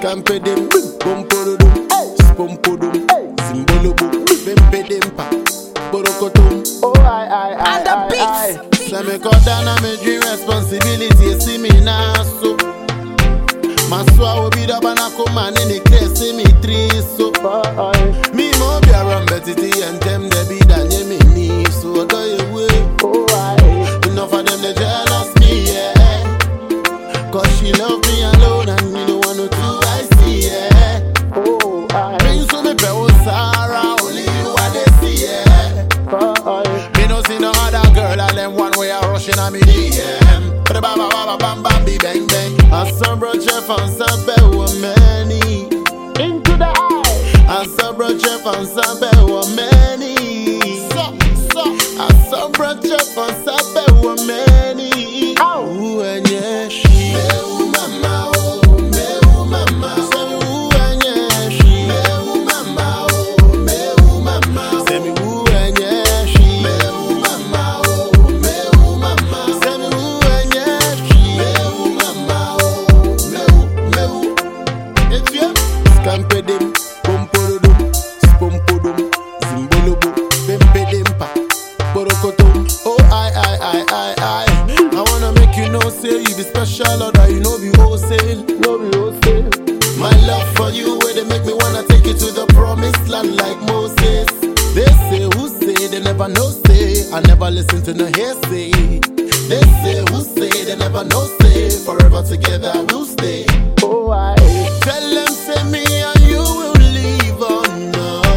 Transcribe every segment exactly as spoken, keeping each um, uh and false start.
Scampedem, Pompodum, Spompodum, Zimbolobo, Bempedempa, Borokotum. Oh, I, I, I, And the I, beats. So me cut down on my dream responsibility. See me now, so my soul will be the banana man in the case. See me three, so I, me more be around betty and them they be that you me need. So I go away. oh, I, Enough of them they jealous me, yeah. Cause she love me alone and me don't want no two I see, yeah. oh, I, Bring so me bell Sarah, only you are they see, yeah. I, Me no see no other girl and them one way are rushing on me D M. Ba ba ba ba bam bam bi bang bang. I saw bro Jeff and Sabe were many. into the eye. I saw bro Jeff and Sabe were many. So so. I saw bro Jeff and Sabe were many. Ow. Ooh and yeah she. Me mama oh me mama. Say me ooh and yeah she. Me mama oh me mama. Say me ooh and yeah she. Me mama oh me mama. Say me ooh and yeah she. Me mama oh me me. It's you. Scampedem, Pompodum, Spompodum, Zimbolobo, Bempedempa, Borokotum. Oh I I I I I. I wanna make you know say you be special or that you know be wholesale. No, be hosting. My love for you, where they make me wanna take you to the promised land like Moses. They say who say they never know say. I never listen to no hearsay. They say who say they never know say. Forever together we'll stay. Oh, I, Tell them say me and you will leave on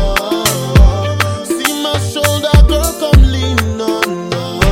no. See my shoulder, girl, come lean on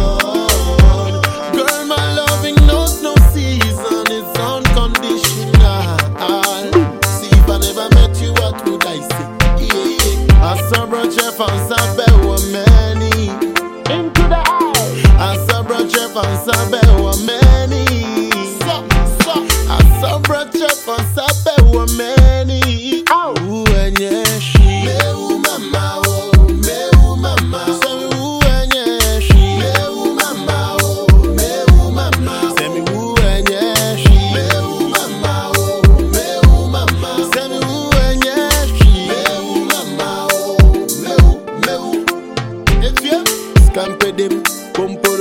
no. Girl, my loving knows no season, it's unconditional. See if I never met you, what would I say? Yeah. I saw bro Jeff and Sabe were many. into the eye. I saw bro Jeff and Sabe were many. So, so. I saw bro Jeff and Sabe were many. Ow. Ooh and yeah she. Me ooh mama oh me ooh mama. Say me ooh and yeah she. Me ooh mama oh me ooh mama. Say me ooh and yeah she. Me ooh mama oh me ooh mama. Say me ooh and yeah she. Me ooh mama oh me ooh me ooh. It's you. Scampedem, Pompo.